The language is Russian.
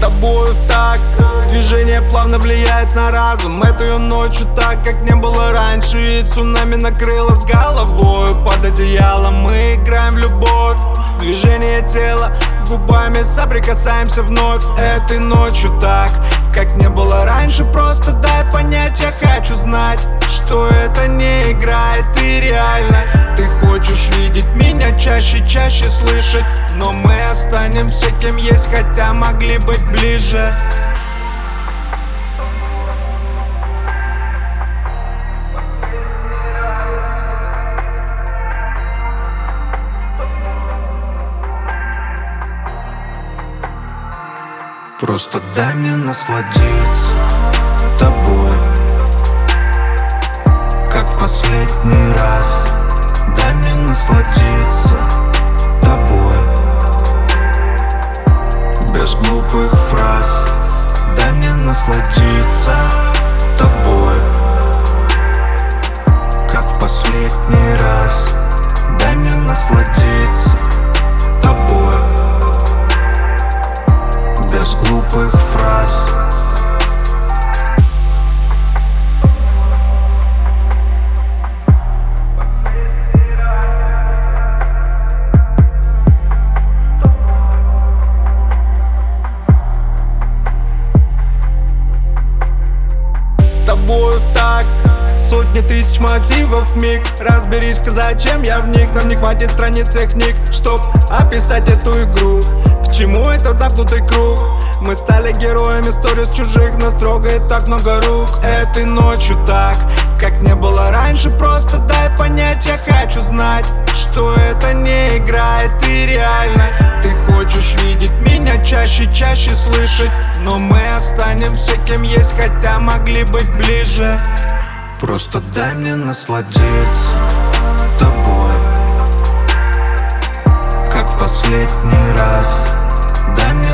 тобою в такт. Движение плавно влияет на разум. Этой ночью так, как не было раньше. И цунами накрыло с головой. Под одеялом мы играем в любовь. Движение тела, губами соприкасаемся вновь. Этой ночью так, как не было раньше. Просто дай понять, я хочу знать, что это не играет и реально. Ты хочешь видеть меня чаще, чаще слышать, но мы останемся кем есть, хотя могли быть ближе. Просто дай мне насладиться тобой, как в последний раз. Дай мне насладиться тобой, без глупых фраз. Дай мне насладиться тобой, как в последний раз. Дай мне насладиться тобой, без глупых фраз. С тобою в такт, сотни тысяч мотивов в миг. Разберись-ка, зачем я в них. Нам не хватит страниц и книг, чтоб описать эту игру. К чему этот замкнутый круг? Мы стали героями сториз чужих. Нас трогает так много рук. Этой ночью так, как не было раньше. Просто дай понять, я хочу знать, что это не играет и реально. Ты хочешь видеть меня чаще, чаще слышать, но мы останемся кем есть, хотя могли быть ближе. Просто дай мне насладиться тобой, как в последний раз. Дай мне